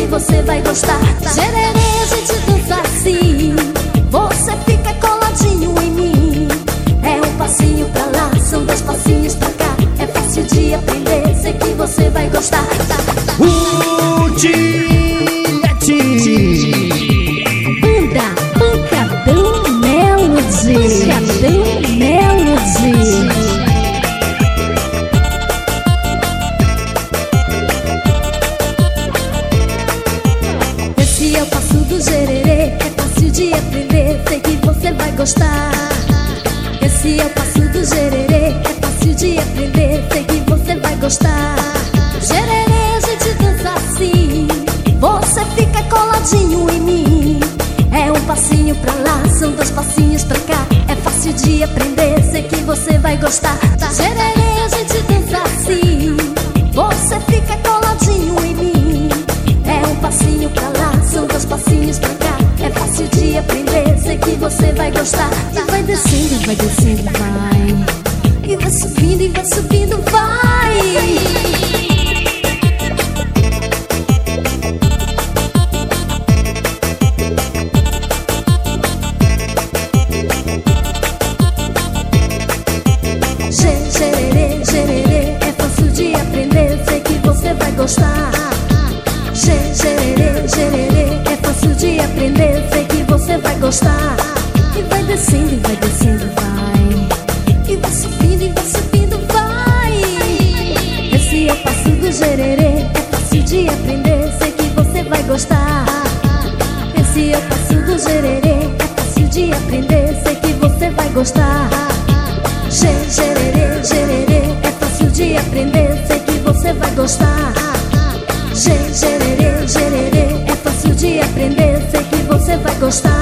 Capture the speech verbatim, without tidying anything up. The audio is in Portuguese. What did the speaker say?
você vai gostar. Gererê, a gente dança assim, você fica coladinho em mim. É um passinho pra lá, são dois passinhos pra cá. É fácil de aprender, sei que você vai gostar. O Tiete Banda Pancadão Melody, Pancadão Melody. Esse é o passo do gererê, é fácil de aprender, sei que você vai gostar. Esse é o passo do gererê, é fácil de aprender, sei que você vai gostar. Gererê, a gente dança assim, você fica coladinho em mim. É um passinho pra lá, são dois passinhos pra cá. É fácil de aprender, sei que você vai gostar. Gererê, a gente dança assim, você fica coladinho em mim. É um passinho pra lá, são dois passinhos pra cá. É fácil de aprender, sei que você vai gostar. E vai descendo, vai descendo, vai. E vai subindo, e vai subindo, vai. Gererê, gererê, é fácil de aprender, sei que você vai gostar. Gererê, gererê, é fácil de aprender, sei que você vai gostar. E vai descendo, e vai descendo, vai. E vai subindo, e vai subindo, vai. Esse é o passo do gererê, é fácil de aprender, sei que você vai gostar. Esse é o passo do gererê, é fácil de aprender, sei que você vai gostar. Gererê, gererê, é fácil de aprender, sei que você vai gostar. Gererê, gererê, é fácil de aprender, sei que você vai gostar.